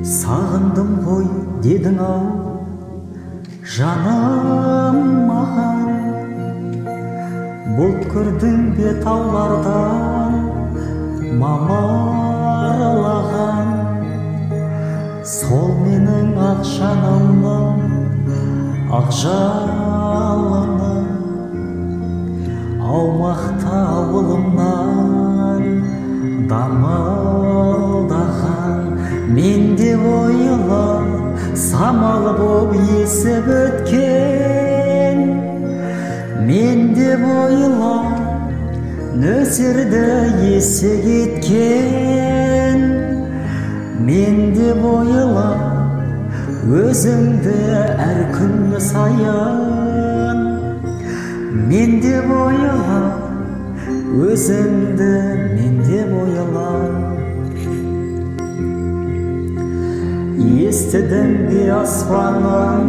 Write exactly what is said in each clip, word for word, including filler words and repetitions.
Сағындым ғой дедің ау жаным маған, бұлт көрдің бе таулардан мамырлаған. Сол менің ақ жанымның ақ жалыны, аумақты ауылымнан дамылдаған. Менде ойлар самал боп есіп өткен, менде ойлар нөсерді есі кеткен. Менде ойлар өзіңді әр күн сайын, менде ойлар өзіңді, менде ойлар. Естідің бе аспанның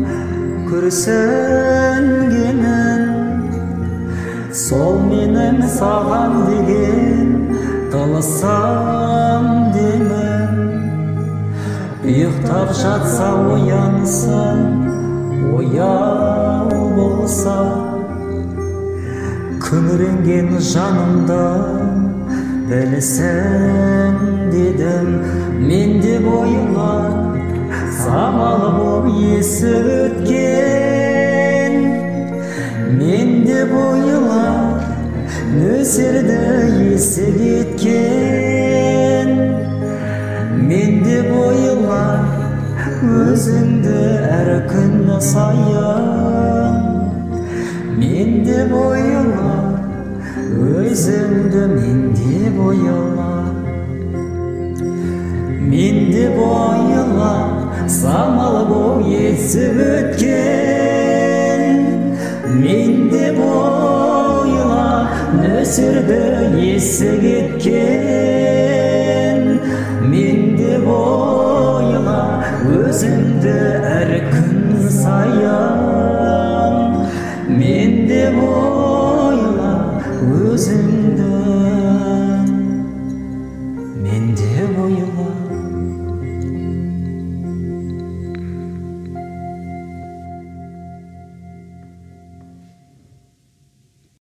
күрсінгенін, сол менің саған деген тылсым демім. Ұйықтап жатса оянсын, ояу болса, күңіренген жанымда білсін дедім. Менде ойлар самал боп есіп өткен, менде ойлар нөсерді есі кеткен. Менде ойлар өзіңді әр күн сайын, менде ойлар өзіңді, менде ойлар. Менде ойлар самал боп есіп өткен, менде ойлар нөсерді есі кеткен. Менде ойлар өзіңді әр күн сайын, менде ойлар өзіңді.